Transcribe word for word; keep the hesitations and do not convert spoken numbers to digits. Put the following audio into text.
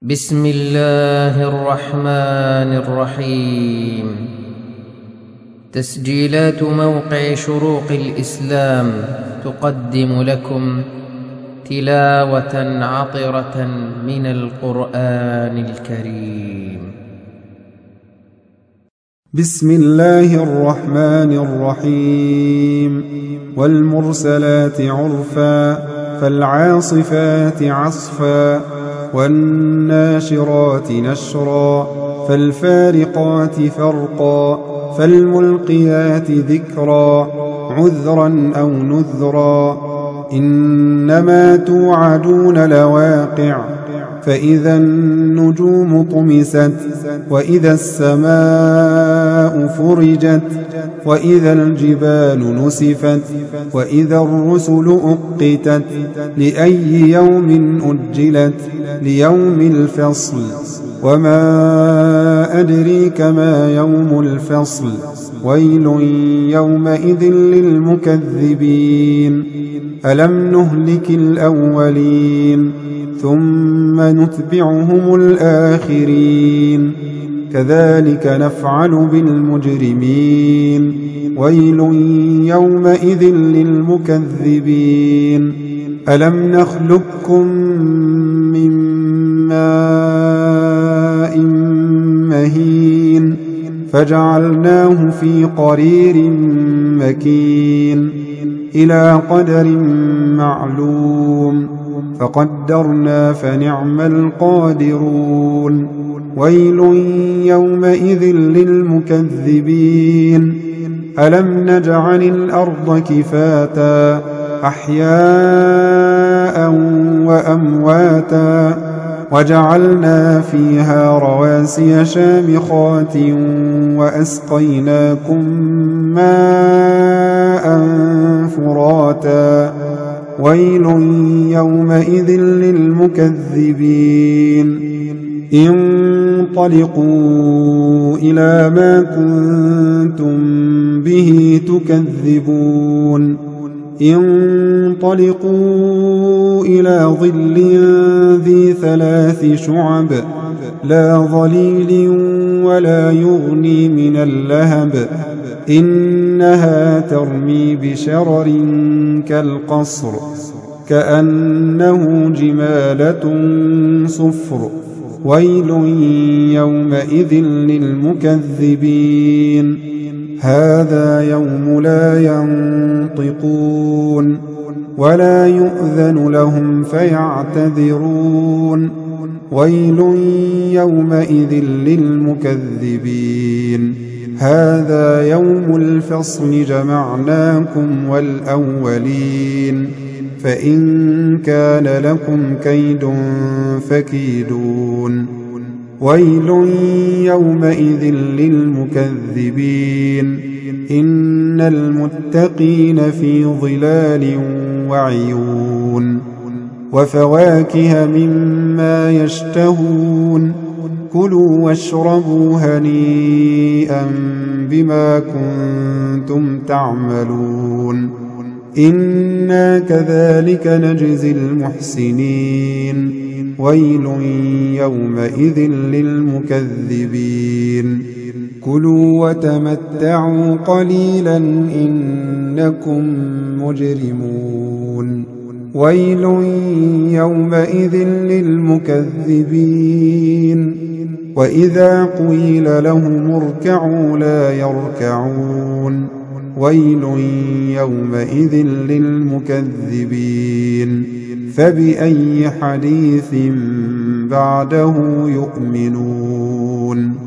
بسم الله الرحمن الرحيم. تسجيلات موقع شروق الإسلام تقدم لكم تلاوة عطرة من القرآن الكريم. بسم الله الرحمن الرحيم. والمرسلات عرفا فالعاصفات عصفا والناشرات نشرا فالفارقات فرقا فالملقيات ذكرا عذرا أو نذرا إنما توعدون لواقع فإذا النجوم طمست وإذا السماء فرجت وإذا الجبال نسفت وإذا الرسل أقتت لأي يوم أجلت ليوم الفصل وما أدريك ما يوم الفصل ويل يومئذ للمكذبين ألم نهلك الأولين ثم نتبعهم الآخرين كذلك نفعل بالمجرمين ويل يومئذ للمكذبين ألم نخلقكم من ماء مهين فجعلناه في قرير مكين إلى قدر معلوم فقدرنا فنعم القادرون ويل يومئذ للمكذبين ألم نجعل الأرض كفاتا أحياء وأمواتا وجعلنا فيها رواسي شامخات وأسقيناكم ماء فراتا ويل يومئذ للمكذبين انطلقوا إلى ما كنتم به تكذبون انطلقوا إلى ظل ذي ثلاث شعب لا ظليل ولا يغني من اللهب إنها ترمي بشرر كالقصر كأنه جمالة صفر ويل يومئذ للمكذبين هذا يوم لا ينطقون ولا يؤذن لهم فيعتذرون ويل يومئذ للمكذبين هذا يوم الفصل جمعناكم والأولين فإن كان لكم كيد فكيدون ويل يومئذ للمكذبين إن المتقين في ظلال وعيون وفواكه مما يشتهون كلوا واشربوا هنيئا بما كنتم تعملون إنا كذلك نجزي المحسنين ويل يومئذ للمكذبين كلوا وتمتعوا قليلا إنكم مجرمون ويل يومئذ للمكذبين وإذا قيل لهم اركعوا لا يركعون ويل يومئذ للمكذبين فبأي حديث بعده يؤمنون.